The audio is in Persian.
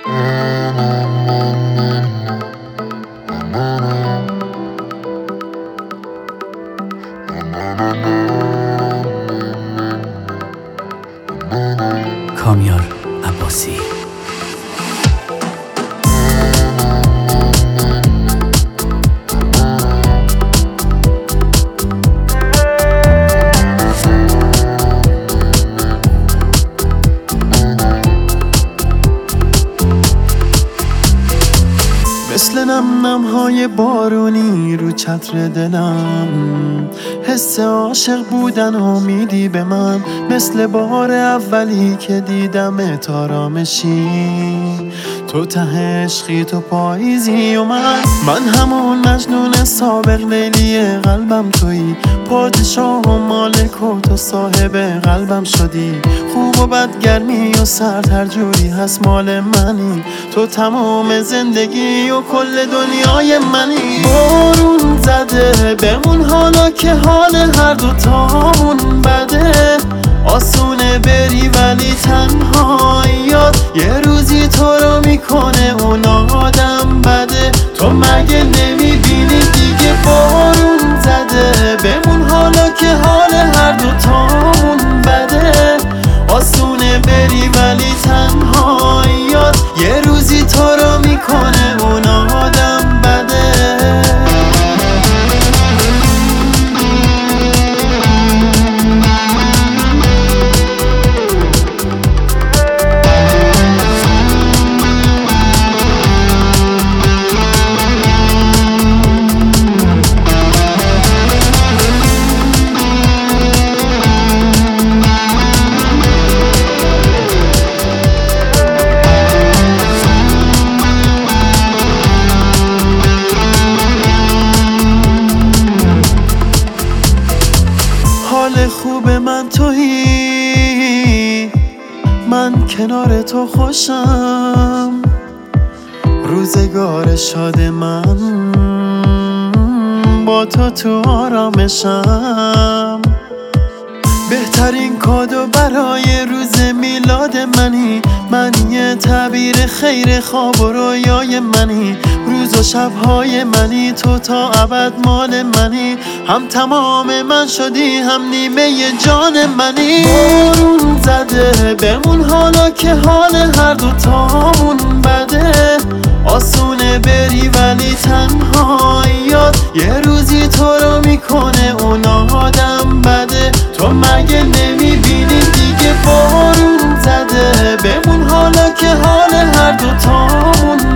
کامیار عباسی. مثل نم‌نم‌های بارونی رو چتر دلم، حس عاشق بودن امیدی به من، مثل بار اولی که دیدمت آرامشی، تو ته عشقی، تو پاییزی و من همون مجنون سابق، لیلی قلبم تویی، پادشاه و مالک و تو صاحب قلبم شدی، خوب و بد، گرمی و سرد، هر جوری هست مال منی، تو تمام زندگی و کل دنیای منی. بارون زده بمون حالا که حال هر دوتامون بده، آسونه بری ولی تنهاییات یه روزی تو رو میکنه اون آدم بده، تو مگه نمیبینی دیگه بارون زده بمون حالا که حال هر دوتامون بده، آسونه بری ولی تنهاییات یه روزی تو رو میکنه اون آدم بده. حال خوب من تویی، من کنار تو خوشم، روزگار شاد من با تو آرامشم، بهترین کادو برای روز میلاد منی، من یه تعبیر خیر خواب و رویای منی، روز و شبهای منی، تو تا ابد مال منی، هم تمام من شدی هم نیمه جان منی. بارون زده بمون حالا که حال هر دوتامون بده، آسونه بری ولی تنهاییات یه روزی تو رو میکنه اون آدم بده، تو مگه نمیبینی دیگه بارون زده بمون حالا که حال هر دوتامون